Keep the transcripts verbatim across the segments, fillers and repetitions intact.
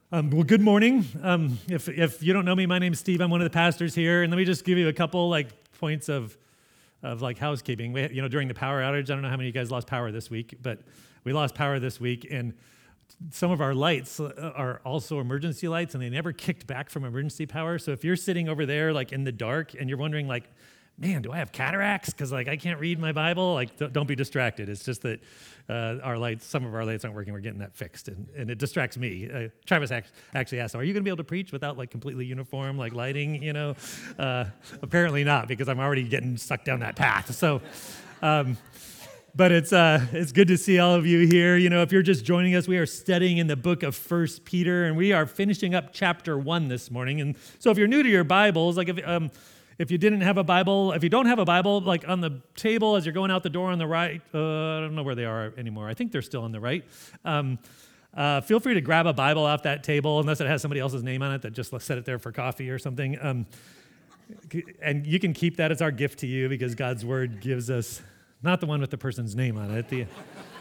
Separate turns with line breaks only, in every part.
Um, well, good morning. Um, if if you don't know me, my name's Steve. I'm one of the pastors here, and let me just give you a couple like points of of like housekeeping. We, you know, during the power outage, I don't know how many of you guys lost power this week, but we lost power this week, and some of our lights are also emergency lights, and they never kicked back from emergency power. So if you're sitting over there like in the dark and you're wondering like, man, do I have cataracts? Because like I can't read my Bible. Like, don't, don't be distracted. It's just that uh, our lights, some of our lights aren't working. We're getting that fixed, and, and it distracts me. Uh, Travis act- actually asked, "Are you going to be able to preach without like completely uniform like lighting?" You know, uh, apparently not, because I'm already getting sucked down that path. So. Um, But it's uh, it's good to see all of you here. You know, if you're just joining us, we are studying in the book of First Peter, and we are finishing up chapter one this morning. And so if you're new to your Bibles, like if um, if you didn't have a Bible, if you don't have a Bible, like on the table as you're going out the door on the right, uh, I don't know where they are anymore. I think they're still on the right. Um, uh, feel free to grab a Bible off that table, unless it has somebody else's name on it that just set it there for coffee or something. Um, and you can keep that as our gift to you, because God's Word gives us. Not the one with the person's name on it. The,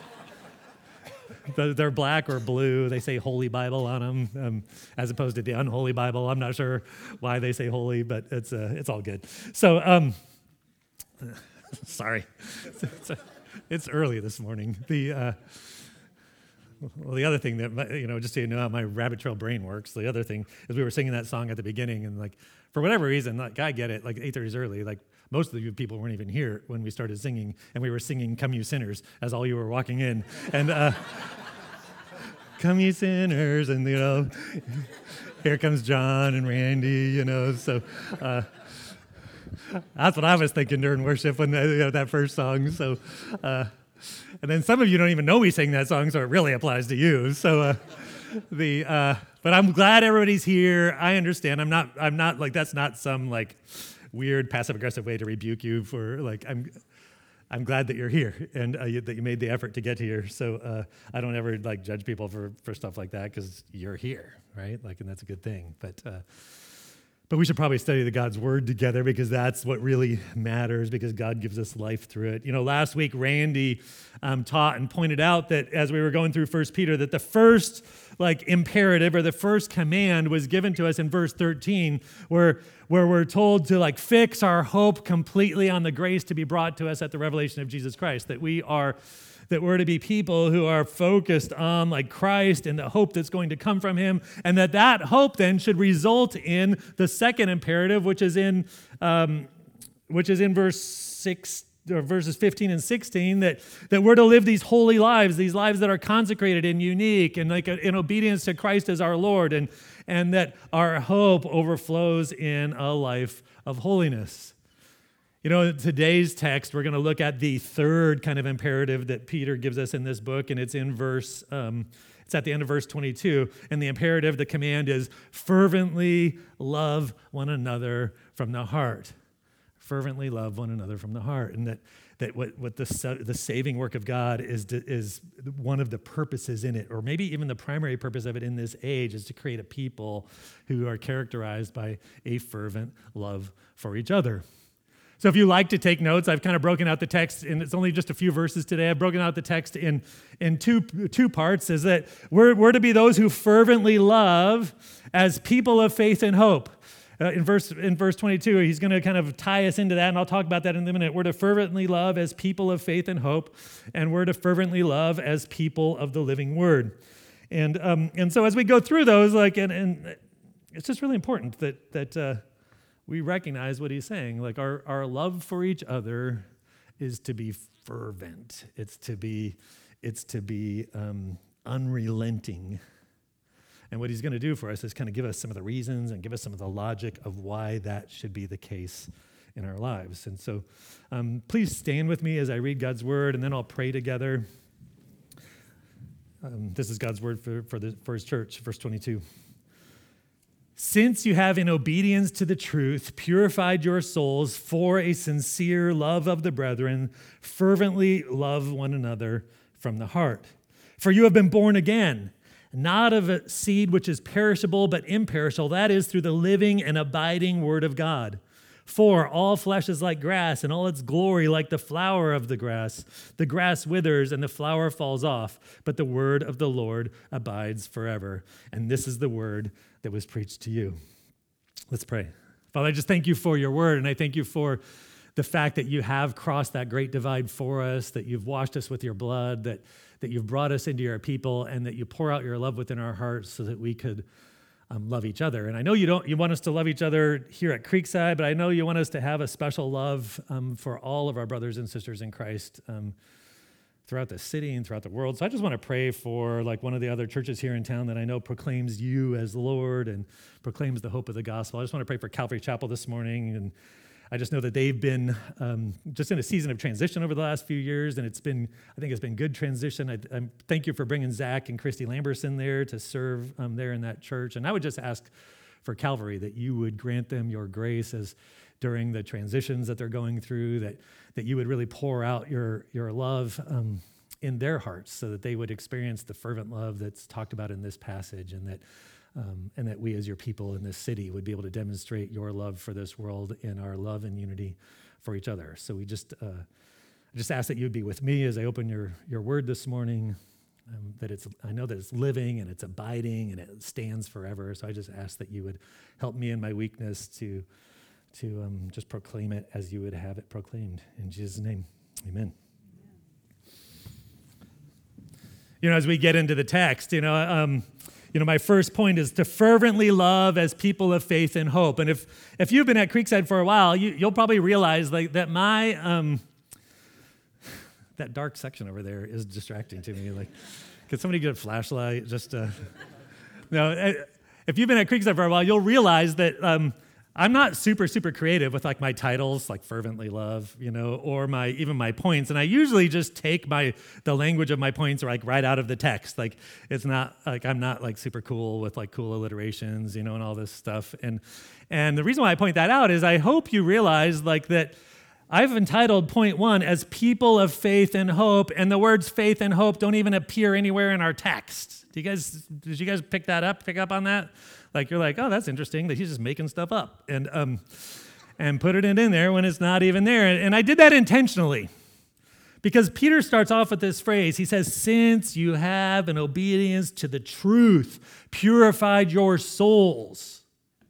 the, they're black or blue. They say Holy Bible on them, um, as opposed to the unholy Bible. I'm not sure why they say holy, but it's uh, it's all good. So, um, sorry, it's, it's, it's early this morning. The uh, well, the other thing that, you know, just so you know how my rabbit trail brain works. The other thing is we were singing that song at the beginning, and like for whatever reason, like I get it. Like eight thirty is early. Like. Most of you people weren't even here when we started singing, and we were singing "Come You Sinners" as all you were walking in. And uh, "Come You Sinners," and you know, here comes John and Randy, you know. So uh, that's what I was thinking during worship when you know, that first song. So, uh, and then some of you don't even know we sang that song, so it really applies to you. So uh, the uh, but I'm glad everybody's here. I understand. I'm not. I'm not like that's not some like. weird passive-aggressive way to rebuke you for, like, I'm I'm glad that you're here and uh, you, that you made the effort to get here. So uh, I don't ever, like, judge people for, for stuff like that, because you're here, right? Like, and that's a good thing. But uh, but we should probably study the God's Word together, because that's what really matters, because God gives us life through it. You know, last week, Randy um, taught and pointed out that as we were going through First Peter, that the first, like, imperative or the first command was given to us in verse thirteen, where where we're told to like fix our hope completely on the grace to be brought to us at the revelation of Jesus Christ, that we are, that we're to be people who are focused on like Christ and the hope that's going to come from him, and that that hope then should result in the second imperative, which is in, um, which is in verse six, or verses fifteen and sixteen, that, that we're to live these holy lives, these lives that are consecrated and unique and like in obedience to Christ as our Lord, and and that our hope overflows in a life of holiness. You know, in today's text, we're going to look at the third kind of imperative that Peter gives us in this book, and it's in verse, um, it's at the end of verse twenty-two, and the imperative, the command is fervently love one another from the heart. Fervently love one another from the heart, and that that what, what the the saving work of God is is one of the purposes in it, or maybe even the primary purpose of it in this age, is to create a people who are characterized by a fervent love for each other. So if you like to take notes, I've kind of broken out the text, and it's only just a few verses today. I've broken out the text in in two two parts. Is that we're we're to be those who fervently love as people of faith and hope. Uh, in verse in verse twenty-two, he's going to kind of tie us into that, and I'll talk about that in a minute. We're to fervently love as people of faith and hope, and we're to fervently love as people of the living Word. And um, and so as we go through those, like, and, and it's just really important that that uh, we recognize what he's saying. Like our our love for each other is to be fervent. It's to be it's to be um, unrelenting. And what he's going to do for us is kind of give us some of the reasons and give us some of the logic of why that should be the case in our lives. And so um, please stand with me as I read God's Word, and then I'll pray together. Um, this is God's Word for, for, the, for his church, verse twenty-two. Since you have, in obedience to the truth, purified your souls for a sincere love of the brethren, fervently love one another from the heart. For you have been born again, not of a seed which is perishable, but imperishable, that is, through the living and abiding Word of God. For all flesh is like grass, and all its glory like the flower of the grass. The grass withers and the flower falls off, but the word of the Lord abides forever. And this is the word that was preached to you. Let's pray. Father, I just thank you for your word, and I thank you for the fact that you have crossed that great divide for us, that you've washed us with your blood, that, that you've brought us into your people, and that you pour out your love within our hearts so that we could Um, love each other. And I know you don't. You want us to love each other here at Creekside, but I know you want us to have a special love um, for all of our brothers and sisters in Christ um, throughout the city and throughout the world. So I just want to pray for like one of the other churches here in town that I know proclaims you as Lord and proclaims the hope of the gospel. I just want to pray for Calvary Chapel this morning, and I just know that they've been um, just in a season of transition over the last few years, and it's been, I think it's been good transition. I, I thank you for bringing Zach and Christy Lamberson there to serve um, there in that church. And I would just ask for Calvary that you would grant them your grace as during the transitions that they're going through, that that you would really pour out your, your love um, in their hearts so that they would experience the fervent love that's talked about in this passage, and that Um, and that we as your people in this city would be able to demonstrate your love for this world in our love and unity for each other. So we just uh, just ask that you would be with me as I open your, your word this morning, um, that it's I know that it's living and it's abiding and it stands forever. So I just ask that you would help me in my weakness to, to um, just proclaim it as you would have it proclaimed. In Jesus' name, amen. You know, as we get into the text, you know, um, You know, my first point is to fervently love as people of faith and hope. And if if you've been at Creekside for a while, you, you'll probably realize like that my um, that dark section over there is distracting to me. Like, could somebody get a flashlight? Just uh, no. If you've been at Creekside for a while, you'll realize that um, I'm not super super creative with like my titles, like fervently love, you know, or my even my points. And I usually just take my the language of my points like right out of the text. Like it's not like I'm not like super cool with like cool alliterations, you know, and all this stuff. And and the reason why I point that out is I hope you realize like that I've entitled point one as people of faith and hope, and the words faith and hope don't even appear anywhere in our text. Do you guys did you guys pick that up? Pick up on that? Like you're like, oh, that's interesting that he's just making stuff up and um, and put it in there when it's not even there. And I did that intentionally because Peter starts off with this phrase. He says, since you have in obedience to the truth purified your souls.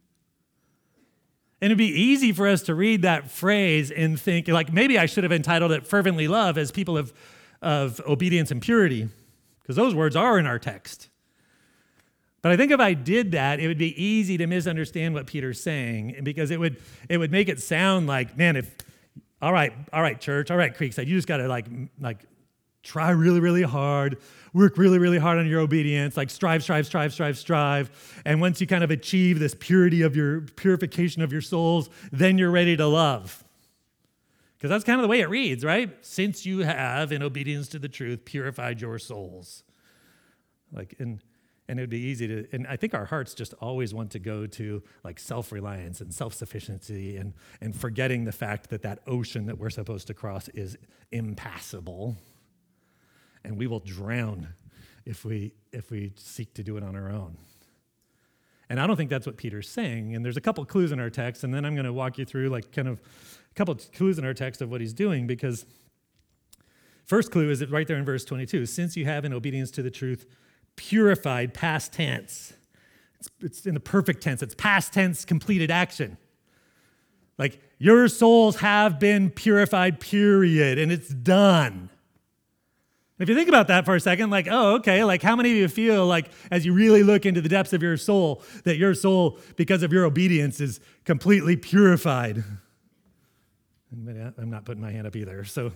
And it'd be easy for us to read that phrase and think, like, maybe I should have entitled it fervently love as people of, of obedience and purity, because those words are in our text. But I think if I did that, it would be easy to misunderstand what Peter's saying, because it would it would make it sound like, man, if all right, all right, church, all right, Creekside, you just got to like like try really, really hard, work really, really hard on your obedience, like strive, strive, strive, strive, strive, and once you kind of achieve this purity of your purification of your souls, then you're ready to love. Because that's kind of the way it reads, right? Since you have, in obedience to the truth, purified your souls, like in. And it would be easy to, and I think our hearts just always want to go to like self-reliance and self-sufficiency and, and forgetting the fact that that ocean that we're supposed to cross is impassable. And we will drown if we if we seek to do it on our own. And I don't think that's what Peter's saying. And there's a couple clues in our text, and then I'm going to walk you through like kind of a couple clues in our text of what he's doing, because first clue is right there in verse twenty-two. Since you have in obedience to the truth purified, past tense. It's, it's in the perfect tense. It's past tense, completed action. Like, your souls have been purified, period, and it's done. If you think about that for a second, like, oh, okay, like how many of you feel like as you really look into the depths of your soul, that your soul, because of your obedience, is completely purified? I'm not putting my hand up either. So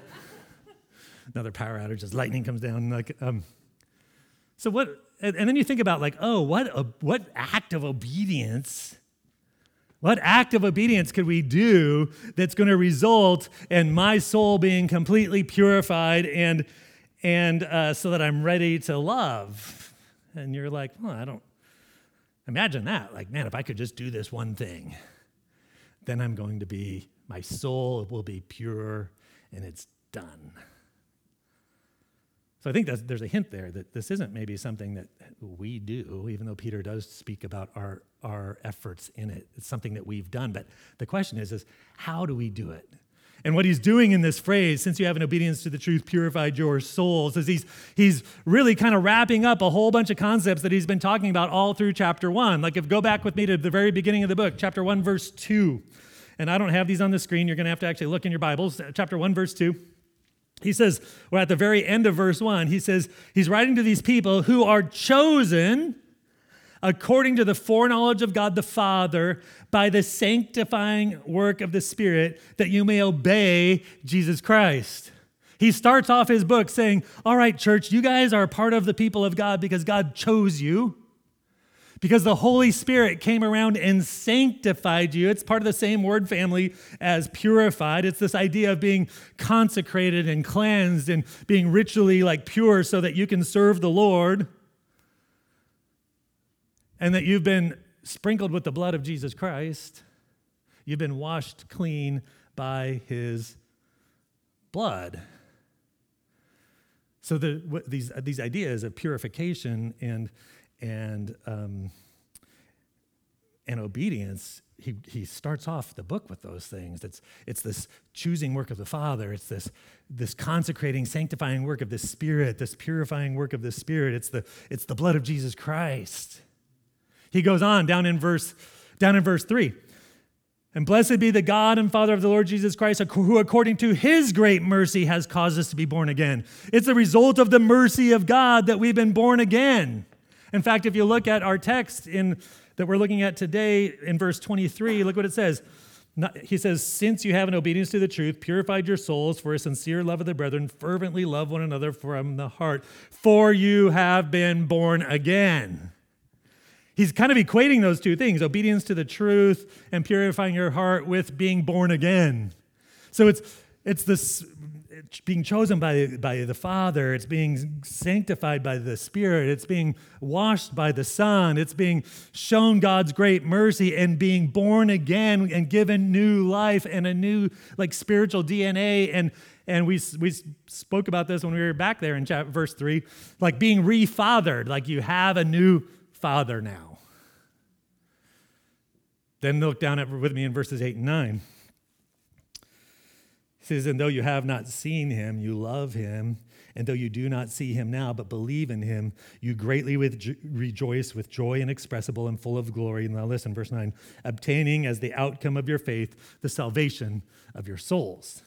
another power outage as lightning comes down. Like, um, So what, and then you think about like, oh, what a, what act of obedience, what act of obedience could we do that's going to result in my soul being completely purified and and uh, so that I'm ready to love? And you're like, well, I don't, imagine that. Like, man, if I could just do this one thing, then I'm going to be, my soul will be pure and it's done. So I think that's, there's a hint there that this isn't maybe something that we do, even though Peter does speak about our, our efforts in it. It's something that we've done. But the question is, is how do we do it? And what he's doing in this phrase, since you have an obedience to the truth, purified your souls, is he's, he's really kind of wrapping up a whole bunch of concepts that he's been talking about all through chapter one. Like if go back with me to the very beginning of the book, chapter one, verse two. And I don't have these on the screen. You're going to have to actually look in your Bibles. Chapter one, verse two. He says, we're at the very end of verse one. He says, he's writing to these people who are chosen according to the foreknowledge of God the Father by the sanctifying work of the Spirit, that you may obey Jesus Christ. He starts off his book saying, all right, church, you guys are part of the people of God because God chose you. Because the Holy Spirit came around and sanctified you. It's part of the same word family as purified. It's this idea of being consecrated and cleansed and being ritually like pure so that you can serve the Lord. And that you've been sprinkled with the blood of Jesus Christ. You've been washed clean by his blood. So the, what, these, these ideas of purification and And um, and obedience, he he starts off the book with those things. It's it's this choosing work of the Father. It's this this consecrating, sanctifying work of the Spirit. This purifying work of the Spirit. It's the it's the blood of Jesus Christ. He goes on down in verse down in verse three. And blessed be the God and Father of the Lord Jesus Christ, who according to his great mercy has caused us to be born again. It's the result of the mercy of God that we've been born again. In fact, if you look at our text in that we're looking at today in verse twenty-three, look what it says. He says, since you have an obedience to the truth, purified your souls for a sincere love of the brethren, fervently love one another from the heart, for you have been born again. He's kind of equating those two things, obedience to the truth and purifying your heart with being born again. So it's it's this it's being chosen by, by the Father. It's being sanctified by the Spirit. It's being washed by the Son. It's being shown God's great mercy and being born again and given new life and a new like spiritual D N A. And and we we spoke about this when we were back there in chapter, verse three, like being refathered, like you have a new father now. Then look down at with me in verses eight and nine. He says, and though you have not seen him, you love him. And though you do not see him now, but believe in him, you greatly with, rejoice with joy inexpressible and full of glory. Now listen, verse nine, obtaining as the outcome of your faith, the salvation of your souls.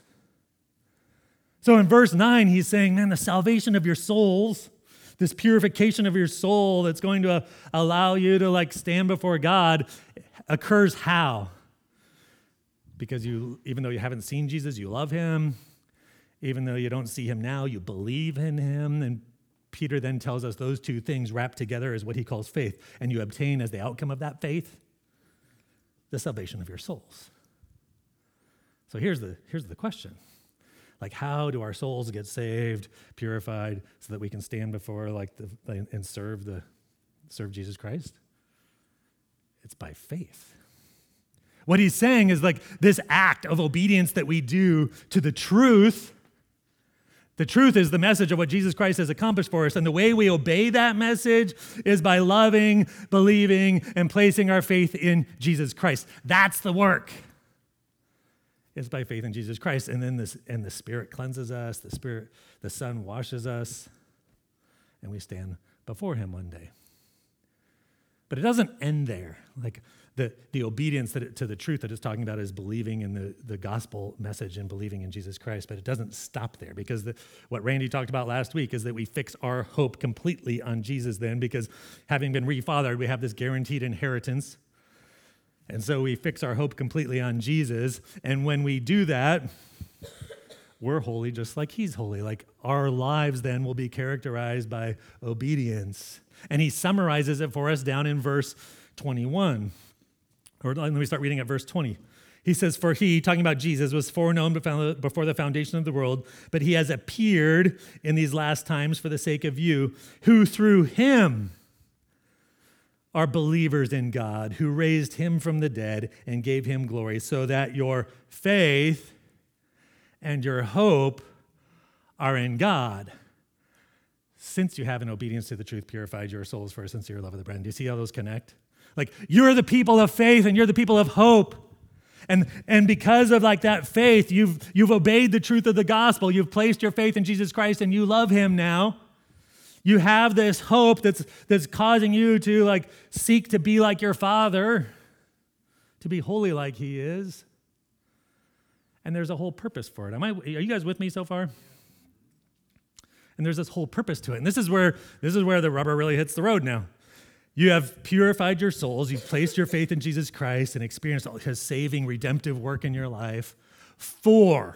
So in verse nine, he's saying, man, the salvation of your souls, this purification of your soul that's going to allow you to like stand before God occurs how? Because you, even though you haven't seen Jesus, you love him. Even though you don't see him now, you believe in him. And Peter then tells us those two things wrapped together is what he calls faith. And you obtain as the outcome of that faith, the salvation of your souls. So here's the, here's the question. Like, how do our souls get saved, purified, so that we can stand before like the, and serve the serve Jesus Christ? It's by faith. What he's saying is like this act of obedience that we do to the truth. The truth is the message of what Jesus Christ has accomplished for us. And the way we obey that message is by loving, believing, and placing our faith in Jesus Christ. That's the work. It's by faith in Jesus Christ. And then this, and the Spirit cleanses us. The Spirit, the Son washes us. And we stand before him one day. But it doesn't end there. Like the, the obedience that it, to the truth that it's talking about is believing in the, the gospel message and believing in Jesus Christ. But it doesn't stop there, because the, what Randy talked about last week is that we fix our hope completely on Jesus then, because having been refathered, we have this guaranteed inheritance. And so we fix our hope completely on Jesus. And when we do that, we're holy just like he's holy. Like our lives then will be characterized by obedience. And he summarizes it for us down in verse twenty-one. Or let me start reading at verse twenty. He says, for he, talking about Jesus, was foreknown before the foundation of the world, but he has appeared in these last times for the sake of you, who through him are believers in God, who raised him from the dead and gave him glory, so that your faith and your hope are in God. since you have in obedience to the truth purified your souls for a sincere love of the brethren. Do you see how those connect? Like, you're the people of faith and you're the people of hope. And, and because of like that faith, you've, you've obeyed the truth of the gospel. You've placed your faith in Jesus Christ and you love him now. You have this hope that's, that's causing you to like seek to be like your Father, to be holy like he is. And there's a whole purpose for it. Am I, are you guys with me so far? And there's this whole purpose to it. And this is where this is where the rubber really hits the road now. You have purified your souls. You've placed your faith in Jesus Christ and experienced his saving, redemptive work in your life for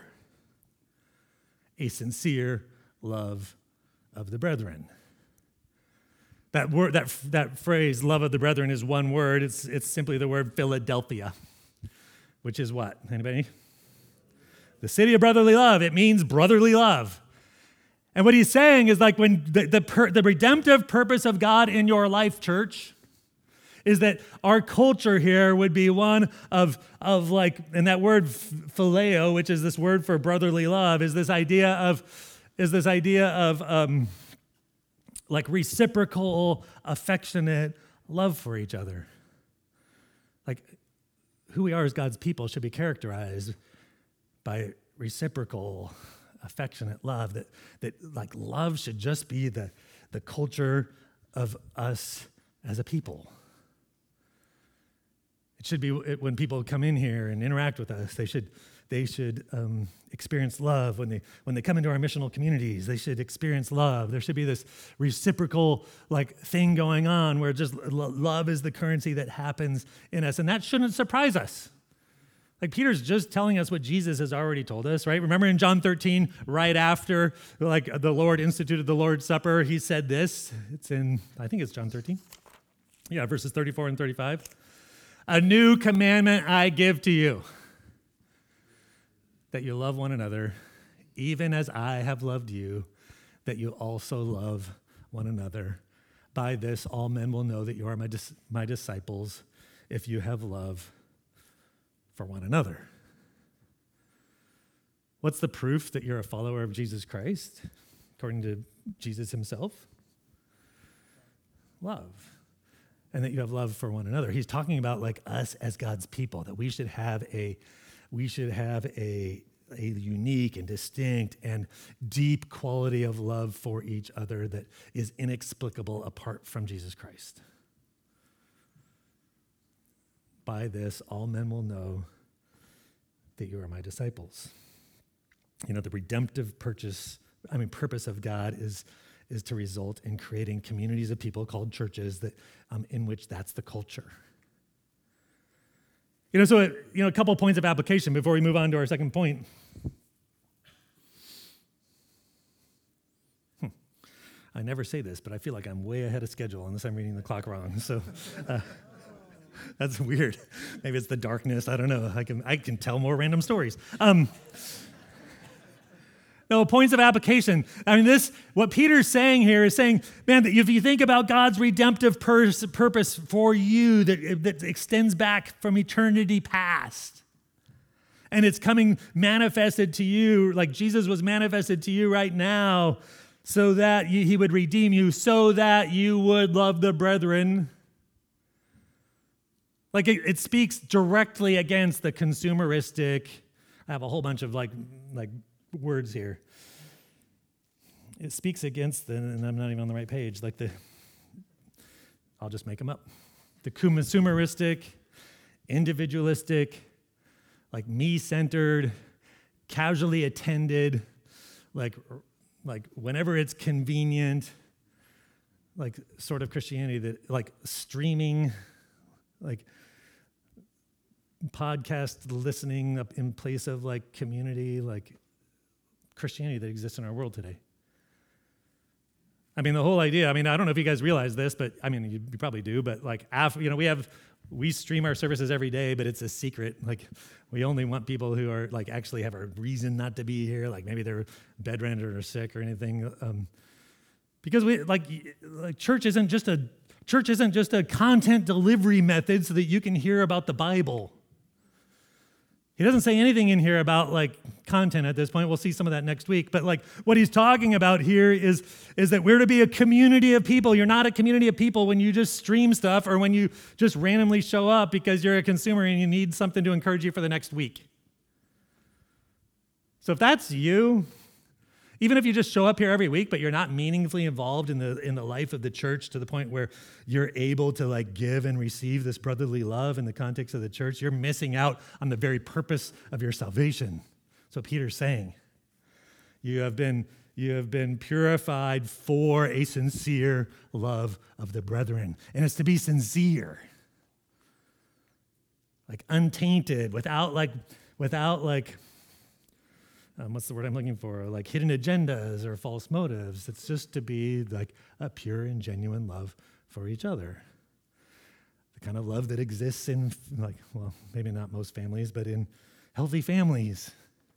a sincere love of the brethren. That word, that, that phrase, love of the brethren, is one word. It's, it's simply the word Philadelphia, which is what? Anybody? The city of brotherly love. It means brotherly love. And what he's saying is like when the, the, per, the redemptive purpose of God in your life, church, is that our culture here would be one of, of like, and that word phileo, which is this word for brotherly love, is this idea of, is this idea of um, like reciprocal, affectionate love for each other. Like who we are as God's people should be characterized by reciprocal, affectionate love, that that like love should just be the, the culture of us as a people. It should be when people come in here and interact with us, they should they should um, experience love. When they when they come into our missional communities, they should experience love. There should be this reciprocal like thing going on where just love is the currency that happens in us, and that shouldn't surprise us. Like Peter's just telling us what Jesus has already told us, right? Remember in John thirteen, right after like the Lord instituted the Lord's Supper, he said this. It's in, I think it's John thirteen. Yeah, verses thirty-four and thirty-five. A new commandment I give to you, that you love one another, even as I have loved you, that you also love one another. By this, all men will know that you are my, dis- my disciples, if you have love for one another. What's the proof that you're a follower of Jesus Christ, according to Jesus himself? Love. And that you have love for one another. He's talking about like us as God's people, that we should have a we should have a, a unique and distinct and deep quality of love for each other that is inexplicable apart from Jesus Christ. By this, all men will know that you are my disciples. You know, the redemptive purchase, I mean, purpose of God is, is to result in creating communities of people called churches that, um, in which that's the culture. You know, so, it, you know, a couple points of application before we move on to our second point. Hmm. I never say this, but I feel like I'm way ahead of schedule unless I'm reading the clock wrong. So, uh, that's weird. Maybe it's the darkness. I don't know. I can I can tell more random stories. Um, no, points of application. I mean, this, what Peter's saying here is saying, man, that if you think about God's redemptive pur- purpose for you that, that extends back from eternity past, and it's coming manifested to you, like Jesus was manifested to you right now, so that you, he would redeem you, so that you would love the brethren. Like it, it speaks directly against the consumeristic, I have a whole bunch of like, like words here. It speaks against the, and I'm not even on the right page, like the, I'll just make them up. The consumeristic, individualistic, like me-centered, casually attended, like, like whenever it's convenient, like sort of Christianity that like streaming, like podcast listening up in place of like community, like Christianity that exists in our world today. I mean, the whole idea, I mean, I don't know if you guys realize this, but I mean, you, you probably do, but like, after, you know, we have, we stream our services every day, but it's a secret. Like, we only want people who are like actually have a reason not to be here. Like maybe they're bedridden or sick or anything. Um, because we like, like church isn't just a, church isn't just a content delivery method so that you can hear about the Bible. He doesn't say anything in here about like content at this point. We'll see some of that next week. But like what he's talking about here is, is that we're to be a community of people. You're not a community of people when you just stream stuff or when you just randomly show up because you're a consumer and you need something to encourage you for the next week. So if that's you, even if you just show up here every week, but you're not meaningfully involved in the in the life of the church to the point where you're able to like give and receive this brotherly love in the context of the church, you're missing out on the very purpose of your salvation. That's what Peter's saying. You have been you have been purified for a sincere love of the brethren. And it's to be sincere. Like untainted, without like without like Um, what's the word I'm looking for? Like hidden agendas or false motives. It's just to be like a pure and genuine love for each other. The kind of love that exists in, like, well, maybe not most families, but in healthy families.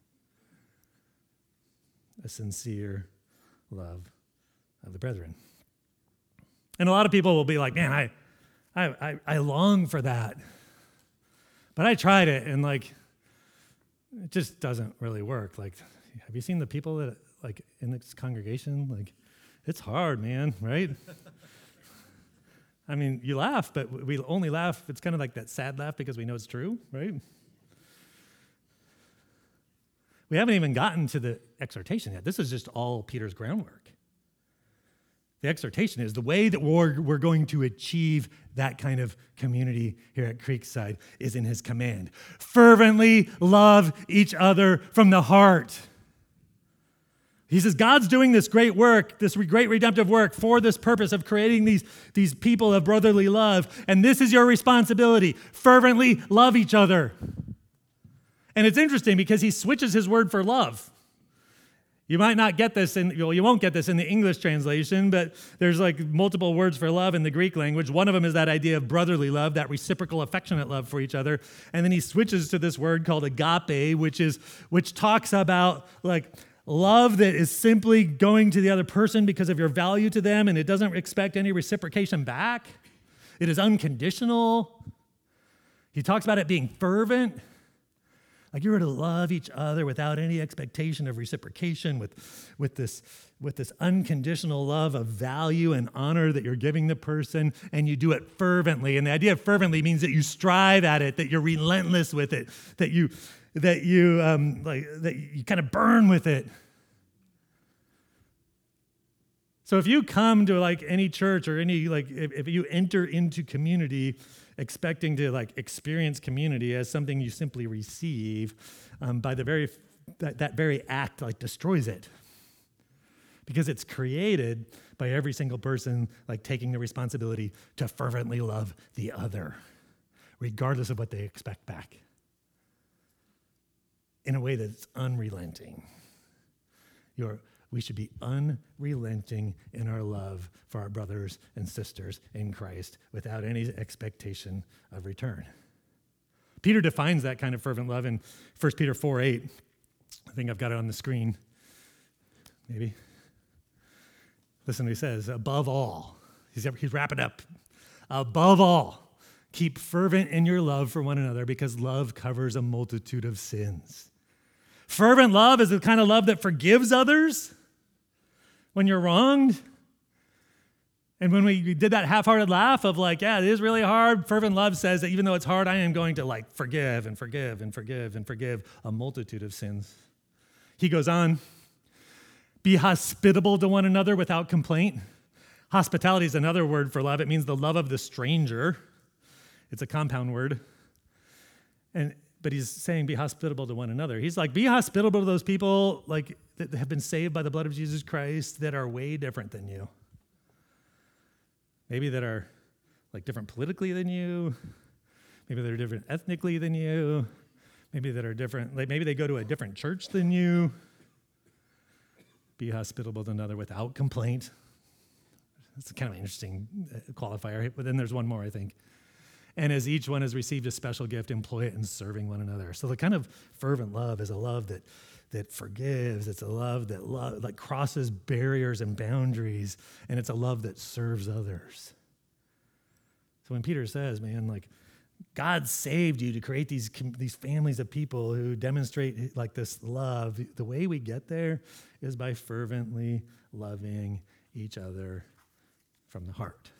A sincere love of the brethren. And a lot of people will be like, man, I, I, I, I long for that. But I tried it and like, it just doesn't really work. Like, have you seen the people that like in this congregation? Like, it's hard, man, right? I mean, you laugh, but we only laugh. It's kind of like that sad laugh because we know it's true, right? We haven't even gotten to the exhortation yet. This is just all Peter's groundwork. The exhortation is the way that we're, we're going to achieve that kind of community here at Creekside is in his command. Fervently love each other from the heart. He says God's doing this great work, this great redemptive work for this purpose of creating these, these people of brotherly love. And this is your responsibility. Fervently love each other. And it's interesting because he switches his word for love. You might not get this in, well, you won't get this in the English translation, but there's like multiple words for love in the Greek language. One of them is that idea of brotherly love, that reciprocal, affectionate love for each other. And then he switches to this word called agape, which is, which talks about like love that is simply going to the other person because of your value to them, and it doesn't expect any reciprocation back. It is unconditional. He talks about it being fervent. Like you were to love each other without any expectation of reciprocation, with, with, this, with this unconditional love of value and honor that you're giving the person, and you do it fervently. And the idea of fervently means that you strive at it, that you're relentless with it, that you that you um, like that you kind of burn with it. So if you come to like any church or any like if, if you enter into community expecting to like experience community as something you simply receive, um, by the very that, that very act like destroys it, because it's created by every single person like taking the responsibility to fervently love the other, regardless of what they expect back, in a way that's unrelenting. You're We should be unrelenting in our love for our brothers and sisters in Christ without any expectation of return. Peter defines that kind of fervent love in First Peter four eight. I think I've got it on the screen. Maybe. Listen to what he says. Above all, he's, he's wrapping up. Above all, keep fervent in your love for one another, because love covers a multitude of sins. Fervent love is the kind of love that forgives others when you're wronged. And when we did that half-hearted laugh of like, yeah, it is really hard, fervent love says that even though it's hard, I am going to like forgive and forgive and forgive and forgive a multitude of sins. He goes on, be hospitable to one another without complaint. Hospitality is another word for love. It means the love of the stranger. It's a compound word. And But he's saying be hospitable to one another. He's like, be hospitable to those people like that have been saved by the blood of Jesus Christ that are way different than you. Maybe that are like different politically than you. Maybe they're different ethnically than you. Maybe that are different, like maybe they go to a different church than you. Be hospitable to another without complaint. That's kind of an interesting qualifier. But then there's one more, I think. And as each one has received a special gift, employ it in serving one another. So the kind of fervent love is a love that that forgives. It's a love that love, like crosses barriers and boundaries, and it's a love that serves others. So when Peter says, man, like God saved you to create these, these families of people who demonstrate like this love. The way we get there is by fervently loving each other from the heart.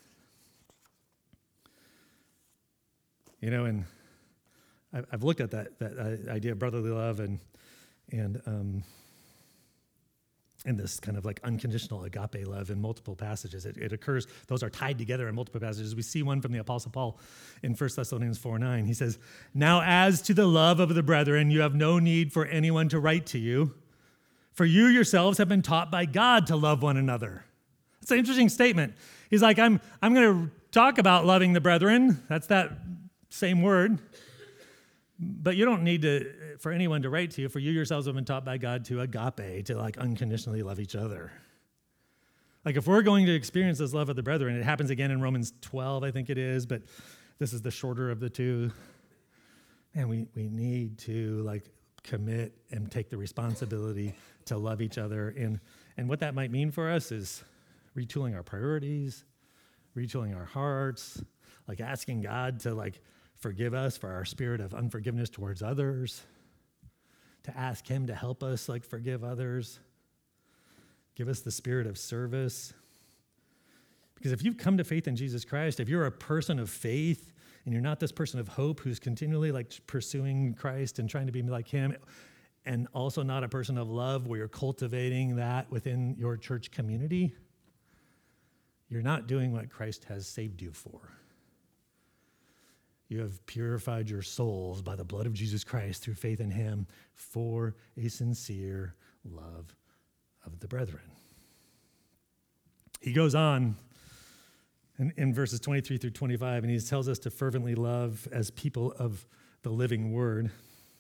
You know, and I've looked at that that idea of brotherly love and and um, and this kind of like unconditional agape love in multiple passages. It, it occurs; those are tied together in multiple passages. We see one from the Apostle Paul in First Thessalonians four nine. He says, "Now as to the love of the brethren, you have no need for anyone to write to you, for you yourselves have been taught by God to love one another." It's an interesting statement. He's like, "I'm I'm going to talk about loving the brethren." That's that same word. But you don't need to for anyone to write to you, for you yourselves have been taught by God to agape, to like unconditionally love each other. Like if we're going to experience this love of the brethren, it happens again in Romans twelve, I think it is, but this is the shorter of the two. And we, we need to like commit and take the responsibility to love each other. And, and what that might mean for us is retooling our priorities, retooling our hearts, like asking God to like forgive us for our spirit of unforgiveness towards others, to ask him to help us like forgive others, give us the spirit of service. Because if you've come to faith in Jesus Christ, if you're a person of faith and you're not this person of hope who's continually like pursuing Christ and trying to be like him, and also not a person of love where you're cultivating that within your church community, you're not doing what Christ has saved you for. You have purified your souls by the blood of Jesus Christ through faith in him for a sincere love of the brethren. He goes on in, in verses twenty-three through twenty-five, and he tells us to fervently love as people of the living word.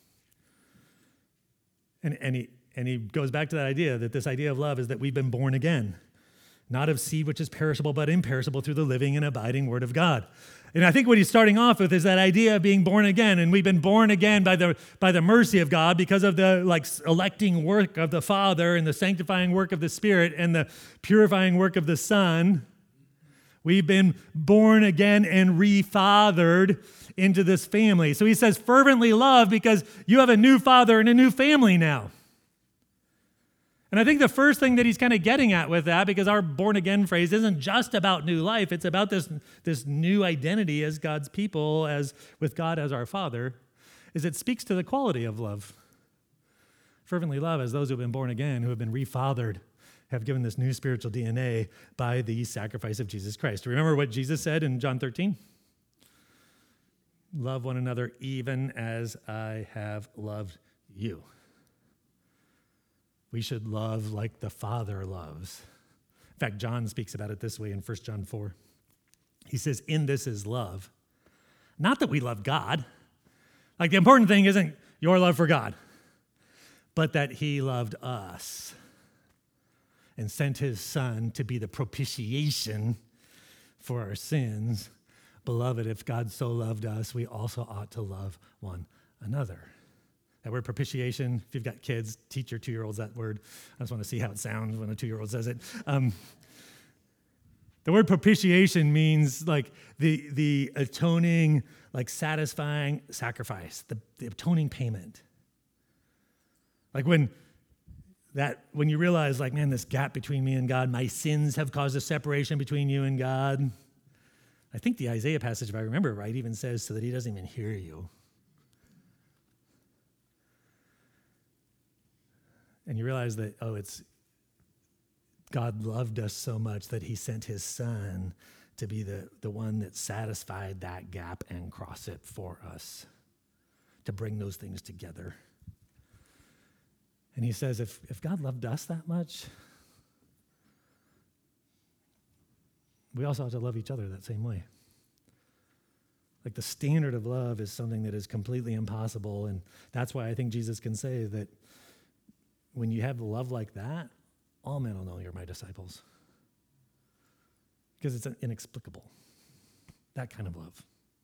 And, and, he, and he goes back to that idea that this idea of love is that we've been born again, not of seed which is perishable, but imperishable through the living and abiding word of God. And I think what he's starting off with is that idea of being born again. And we've been born again by the by the mercy of God because of the like electing work of the Father and the sanctifying work of the Spirit and the purifying work of the Son. We've been born again and refathered into this family. So he says fervently love because you have a new father and a new family now. And I think the first thing that he's kind of getting at with that, because our born again phrase isn't just about new life, it's about this, this new identity as God's people, as with God as our Father, is it speaks to the quality of love. Fervently love as those who have been born again, who have been refathered, have given this new spiritual D N A by the sacrifice of Jesus Christ. Remember what Jesus said in John thirteen? Love one another even as I have loved you. We should love like the Father loves. In fact, John speaks about it this way in First John four. He says, in this is love. Not that we love God. Like the important thing isn't your love for God, but that he loved us and sent his Son to be the propitiation for our sins. Beloved, if God so loved us, we also ought to love one another. That word propitiation, if you've got kids, teach your two-year-olds that word. I just want to see how it sounds when a two-year-old says it. Um, the word propitiation means like the, the atoning, like satisfying sacrifice, the, the atoning payment. Like when that when you realize like, man, this gap between me and God, my sins have caused a separation between you and God. I think the Isaiah passage, if I remember right, even says so that he doesn't even hear you. And you realize that, oh, it's God loved us so much that he sent his Son to be the, the one that satisfied that gap and cross it for us, to bring those things together. And he says, if, if God loved us that much, we also have to love each other that same way. Like the standard of love is something that is completely impossible. And that's why I think Jesus can say that when you have love like that, all men will know you're my disciples. Because it's inexplicable. That kind of love.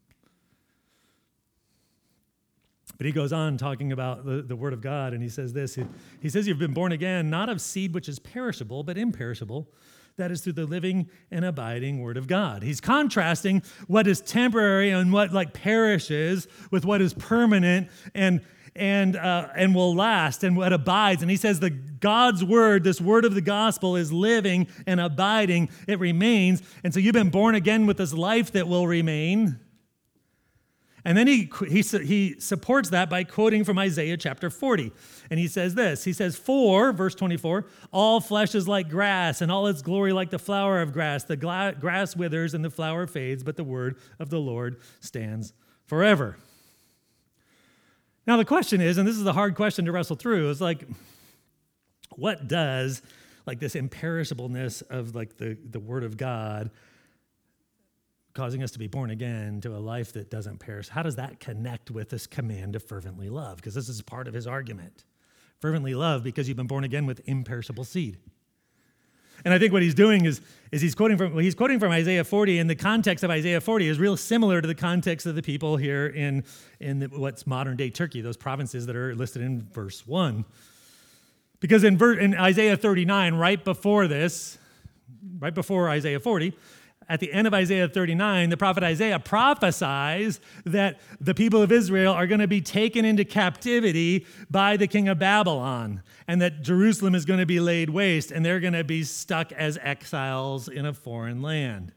But he goes on talking about the, the word of God, and he says this. He, he says, you've been born again, not of seed which is perishable, but imperishable, That is through the living and abiding word of God. He's contrasting what is temporary and what like perishes with what is permanent and and uh, and will last and what abides. And he says the God's word, this word of the gospel, is living and abiding. It remains. And so you've been born again with this life that will remain. And then he, he, he supports that by quoting from Isaiah chapter forty. And he says this, he says, for, verse twenty-four, all flesh is like grass, and all its glory like the flower of grass. The gla- grass withers and the flower fades, but the word of the Lord stands forever. Now the question is, and this is the hard question to wrestle through, is like, what does like this imperishableness of like the, the word of God causing us to be born again to a life that doesn't perish, how does that connect with this command to fervently love? Because this is part of his argument. Fervently love because you've been born again with imperishable seed. And I think what he's doing is, is he's quoting from well, he's quoting from Isaiah forty, and the context of Isaiah forty is real similar to the context of the people here in, in the, what's modern-day Turkey, those provinces that are listed in verse one. Because in, ver, in Isaiah thirty-nine, right before this, right before Isaiah forty, at the end of Isaiah thirty-nine, the prophet Isaiah prophesies that the people of Israel are going to be taken into captivity by the king of Babylon, and that Jerusalem is going to be laid waste, and they're going to be stuck as exiles in a foreign land.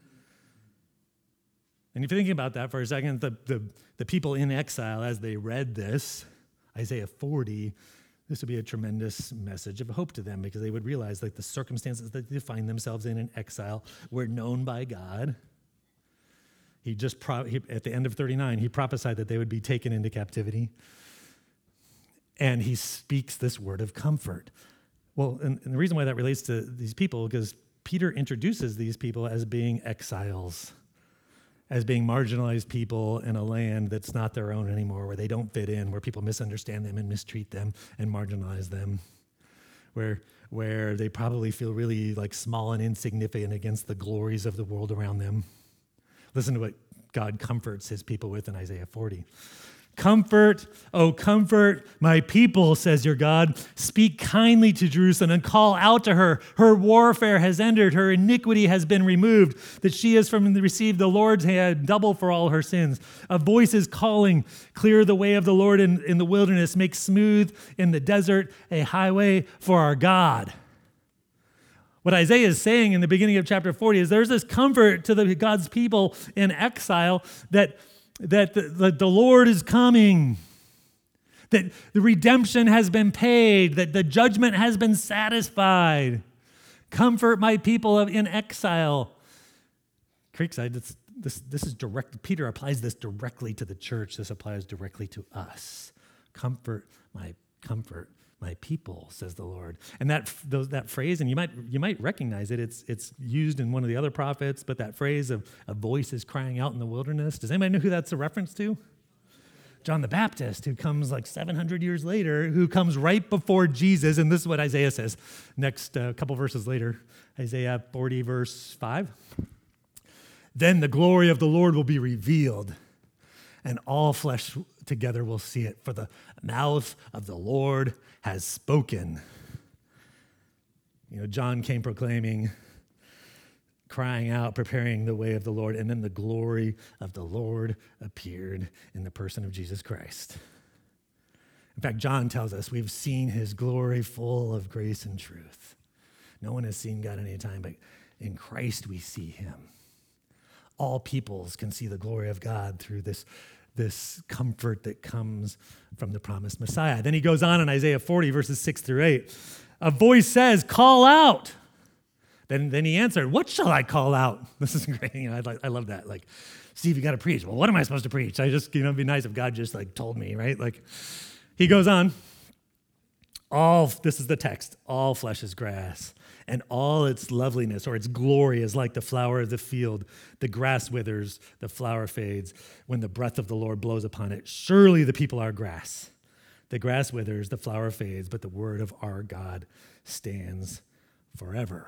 And if you're thinking about that for a second, the, the, the people in exile, as they read this, Isaiah forty, this would be a tremendous message of hope to them because they would realize that the circumstances that they find themselves in in exile were known by God. He just, pro- he, at the end of thirty-nine, he prophesied that they would be taken into captivity. And he speaks this word of comfort. Well, and, and the reason why that relates to these people, because Peter introduces these people as being exiles, as being marginalized people in a land that's not their own anymore, where they don't fit in, where people misunderstand them and mistreat them and marginalize them, where where they probably feel really like small and insignificant against the glories of the world around them. Listen to what God comforts his people with in Isaiah forty. Comfort, oh comfort my people, says your God. Speak kindly to Jerusalem and call out to her. Her warfare has ended, her iniquity has been removed, that she has from received the Lord's hand double for all her sins. A voice is calling, clear the way of the Lord in, in the wilderness, make smooth in the desert a highway for our God. What Isaiah is saying in the beginning of chapter forty is there's this comfort to the God's people in exile that that the, the, the Lord is coming, that the redemption has been paid, that the judgment has been satisfied. Comfort my people of, in exile. Creekside, this, this, this is direct. Peter applies this directly to the church. This applies directly to us. Comfort my comfort my people, says the Lord. And that those, that phrase, and you might you might recognize it. It's it's used in one of the other prophets. But that phrase of a voice is crying out in the wilderness. Does anybody know who that's a reference to? John the Baptist, who comes like seven hundred years later, who comes right before Jesus. And this is what Isaiah says. Next uh, couple verses later, Isaiah forty, verse five. Then the glory of the Lord will be revealed, and all flesh together will see it, for the mouth of the Lord has spoken. You know, John came proclaiming, crying out, preparing the way of the Lord, and then the glory of the Lord appeared in the person of Jesus Christ. In fact, John tells us we've seen his glory full of grace and truth. No one has seen God at any time, but in Christ we see him. All peoples can see the glory of God through this this comfort that comes from the promised Messiah. Then he goes on in Isaiah forty, verses six through eight. A voice says, call out. Then, then he answered, what shall I call out? This is great. You know, I, like, I love that. Like, Steve, you got to preach. Well, what am I supposed to preach? I just, you know, it'd be nice if God just like told me, right? Like, he goes on. All, this is the text, all flesh is grass, and all its loveliness or its glory is like the flower of the field. The grass withers, the flower fades when the breath of the Lord blows upon it. Surely the people are grass. The grass withers, the flower fades, but the word of our God stands forever.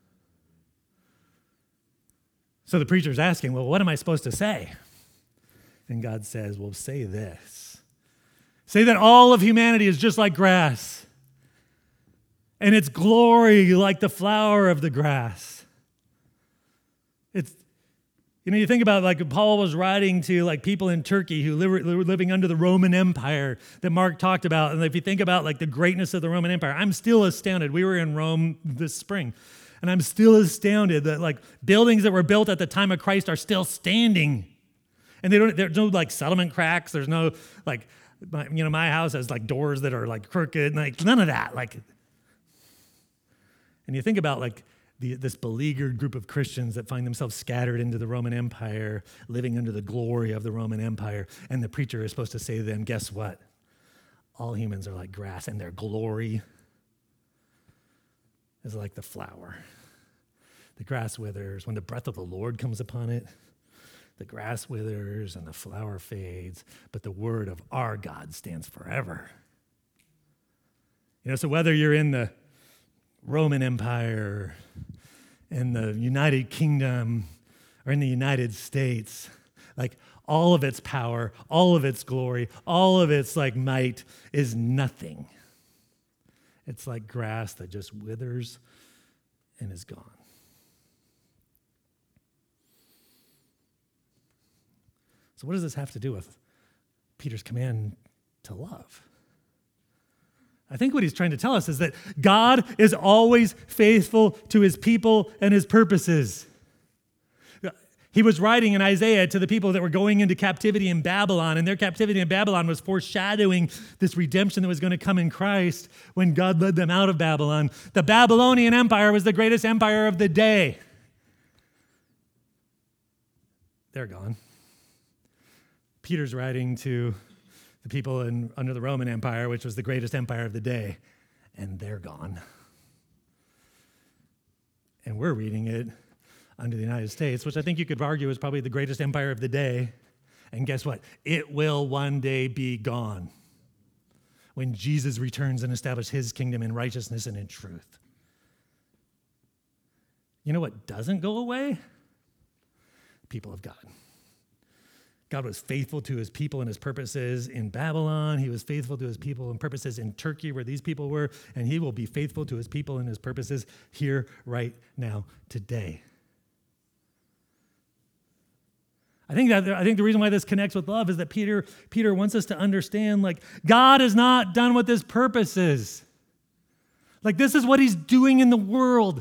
So the preacher's asking, well, what am I supposed to say? And God says, well, say this. Say that all of humanity is just like grass. and its glory like the flower of the grass. It's, you know, you think about like Paul was writing to like people in Turkey who live, were living under the Roman Empire that Mark talked about. And if you think about like the greatness of the Roman Empire, I'm still astounded. We were in Rome this spring, and I'm still astounded that like buildings that were built at the time of Christ are still standing. And they don't, there's no like settlement cracks. There's no like, my, you know, my house has like doors that are like crooked, like none of that. Like, and you think about like the, this beleaguered group of Christians that find themselves scattered into the Roman Empire, living under the glory of the Roman Empire. And the preacher is supposed to say to them, guess what? All humans are like grass, and their glory is like the flower. The grass withers when the breath of the Lord comes upon it. The grass withers and the flower fades, but the word of our God stands forever. You know, so whether you're in the Roman Empire, in the United Kingdom, or in the United States, like all of its power, all of its glory, all of its like might is nothing. It's like grass that just withers and is gone. So what does this have to do with Peter's command to love? I think what he's trying to tell us is that God is always faithful to his people and his purposes. He was writing in Isaiah to the people that were going into captivity in Babylon, and their captivity in Babylon was foreshadowing this redemption that was going to come in Christ when God led them out of Babylon. The Babylonian Empire was the greatest empire of the day. They're gone. Peter's writing to the people in, under the Roman Empire, which was the greatest empire of the day, and they're gone. And we're reading it under the United States, which I think you could argue is probably the greatest empire of the day. And guess what? It will one day be gone when Jesus returns and establishes his kingdom in righteousness and in truth. You know what doesn't go away? People of God. God was faithful to his people and his purposes in Babylon. He was faithful to his people and purposes in Turkey, where these people were, and he will be faithful to his people and his purposes here, right now, today. I think that I think the reason why this connects with love is that Peter, Peter wants us to understand, like, God is not done with his purposes. Like, this is what he's doing in the world.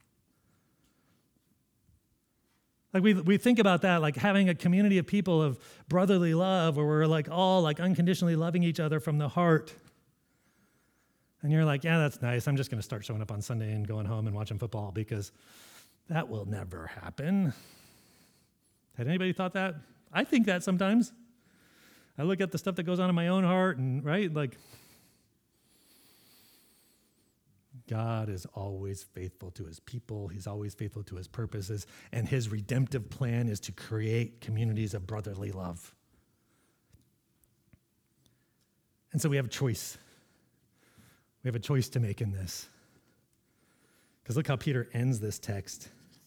Like we we think about that, like having a community of people of brotherly love where we're like all like unconditionally loving each other from the heart. And you're like, yeah, that's nice. I'm just going to start showing up on Sunday and going home and watching football because that will never happen. Had anybody thought that? I think that sometimes. I look at the stuff that goes on in my own heart and, right, like, God is always faithful to his people. He's always faithful to his purposes. And his redemptive plan is to create communities of brotherly love. And so we have a choice. We have a choice to make in this. Because look how Peter ends this text.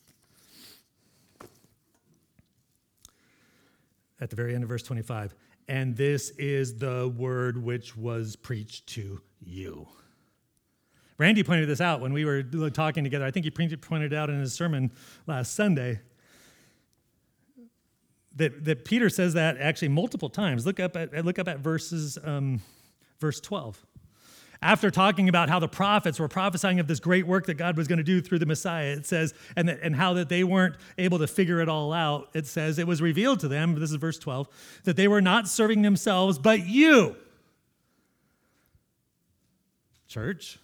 At the very end of verse twenty-five. And this is the word which was preached to you. Randy pointed this out when we were talking together. I think he pointed it out in his sermon last Sunday. That, that Peter says that actually multiple times. Look up at look up at verses um, verse twelve. After talking about how the prophets were prophesying of this great work that God was going to do through the Messiah, it says, and, that, and how that they weren't able to figure it all out, it says, it was revealed to them, this is verse twelve, that they were not serving themselves, but you, church,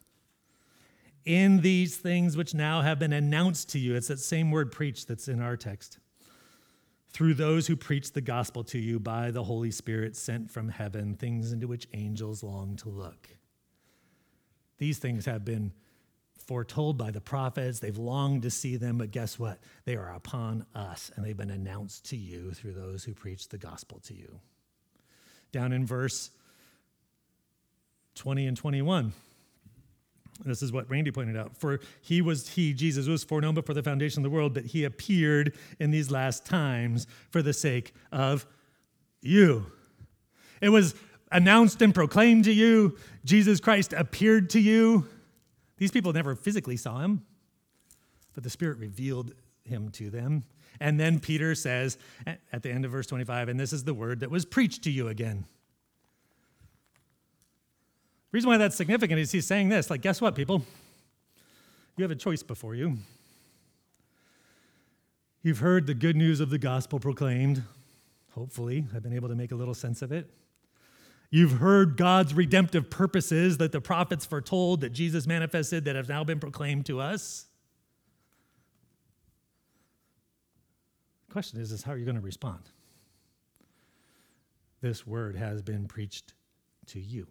in these things which now have been announced to you. It's that same word preached that's in our text. Through those who preach the gospel to you by the Holy Spirit sent from heaven, things into which angels long to look. These things have been foretold by the prophets. They've longed to see them, but guess what? They are upon us, and they've been announced to you through those who preach the gospel to you. Down in verse twenty and twenty-one, this is what Randy pointed out. For he was, he, Jesus, was foreknown before the foundation of the world, but he appeared in these last times for the sake of you. It was announced and proclaimed to you. Jesus Christ appeared to you. These people never physically saw him, but the Spirit revealed him to them. And then Peter says at the end of verse twenty-five, and this is the word that was preached to you again. The reason why that's significant is he's saying this, like, guess what, people? You have a choice before you. You've heard the good news of the gospel proclaimed. Hopefully, I've been able to make a little sense of it. You've heard God's redemptive purposes that the prophets foretold, that Jesus manifested, that have now been proclaimed to us. The question is, is how are you going to respond? This word has been preached to you.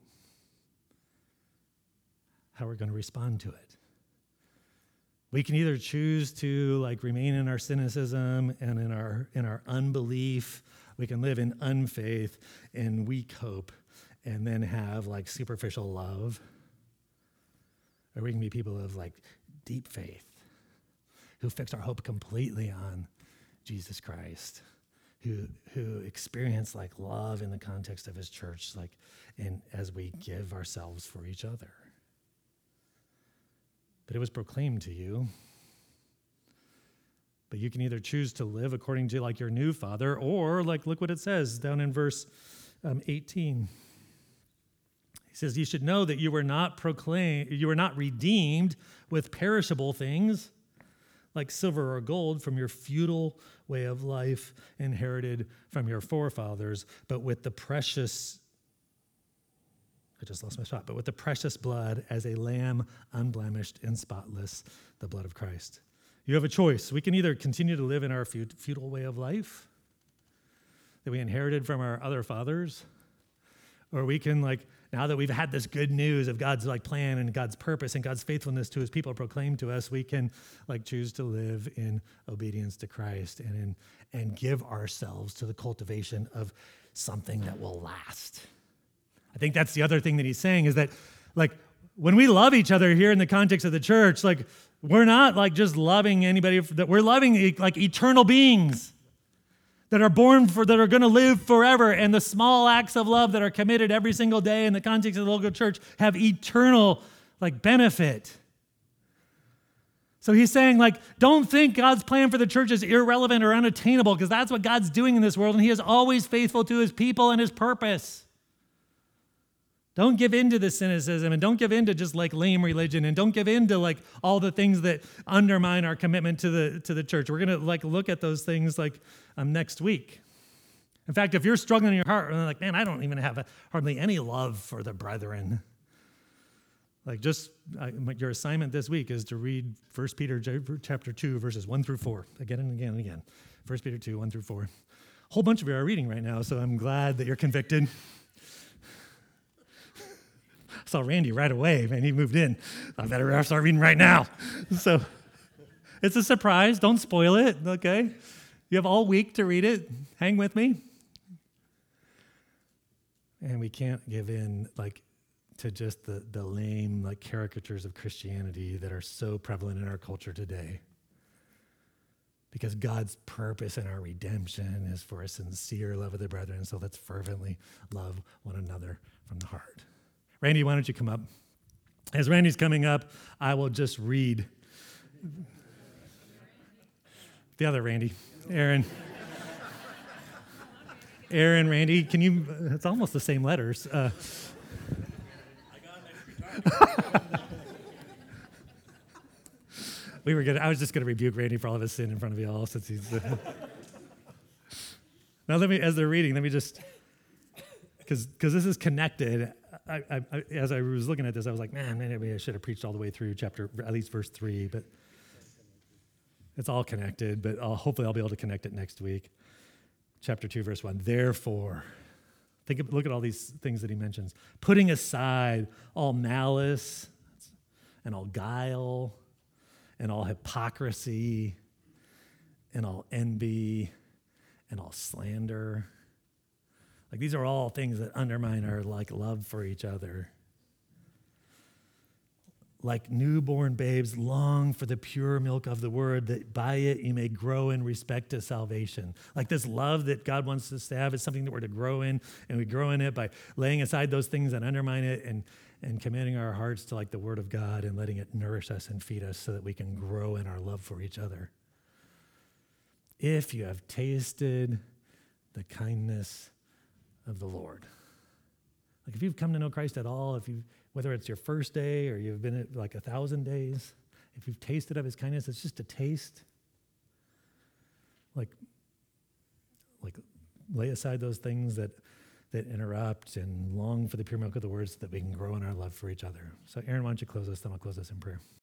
How are we going to respond to it? We can either choose to like remain in our cynicism and in our in our unbelief. We can live in unfaith and weak hope and then have like superficial love. Or we can be people of like deep faith who fix our hope completely on Jesus Christ, who who experience like love in the context of his church, like in as we give ourselves for each other. But it was proclaimed to you. But you can either choose to live according to like your new father, or like, look what it says down in verse um, eighteen. He says, you should know that you were not proclaimed, you were not redeemed with perishable things like silver or gold from your futile way of life inherited from your forefathers, but with the precious I just lost my spot, but with the precious blood as a lamb, unblemished and spotless, the blood of Christ. You have a choice. We can either continue to live in our futile way of life that we inherited from our other fathers, or we can, like, now that we've had this good news of God's like plan and God's purpose and God's faithfulness to his people proclaimed to us, we can like choose to live in obedience to Christ and in, and give ourselves to the cultivation of something that will last. I think that's the other thing that he's saying is that, like, when we love each other here in the context of the church, like, we're not, like, just loving anybody, that we're loving, like, eternal beings that are born for, that are going to live forever, and the small acts of love that are committed every single day in the context of the local church have eternal, like, benefit. So he's saying, like, don't think God's plan for the church is irrelevant or unattainable, because that's what God's doing in this world, and he is always faithful to his people and his purpose. Don't give in to the cynicism, and don't give in to just like lame religion, and don't give in to like all the things that undermine our commitment to the to the church. We're gonna like look at those things like um, next week. In fact, if you're struggling in your heart and like, man, I don't even have a, hardly any love for the brethren. Like, just uh, your assignment this week is to read First Peter chapter two, verses one through four, again and again and again. First Peter two, one through four. A whole bunch of you are reading right now, so I'm glad that you're convicted. I saw Randy right away, man. He moved in. I better start reading right now. So it's a surprise. Don't spoil it, okay? You have all week to read it. Hang with me. And we can't give in, like, to just the, the lame, like, caricatures of Christianity that are so prevalent in our culture today. Because God's purpose in our redemption is for a sincere love of the brethren, so let's fervently love one another from the heart. Randy, why don't you come up? As Randy's coming up, I will just read. The other Randy, Aaron. Aaron, Randy, can you, it's almost the same letters. Uh, we were gonna, I was just going to rebuke Randy for all of his sin in front of you all since he's. Uh, now let me, as they're reading, let me just, because because this is connected. I, I, I, as I was looking at this, I was like, man, maybe I should have preached all the way through chapter, at least verse three, but it's all connected, but I'll, hopefully I'll be able to connect it next week. Chapter two, verse one, therefore, think of, look at all these things that he mentions. Putting aside all malice and all guile and all hypocrisy and all envy and all slander. Like, these are all things that undermine our like love for each other. like newborn babes, long for the pure milk of the word, that by it you may grow in respect to salvation. Like this love that God wants us to have is something that we're to grow in, and we grow in it by laying aside those things that undermine it and, and committing our hearts to like the word of God and letting it nourish us and feed us so that we can grow in our love for each other. If you have tasted the kindness of the Lord. Like if you've come to know Christ at all, if you, whether it's your first day or you've been at like a thousand days, if you've tasted of his kindness, it's just a taste. Like, like lay aside those things that, that interrupt and long for the pure milk of the word so that we can grow in our love for each other. So Aaron, why don't you close us, then I'll close us in prayer.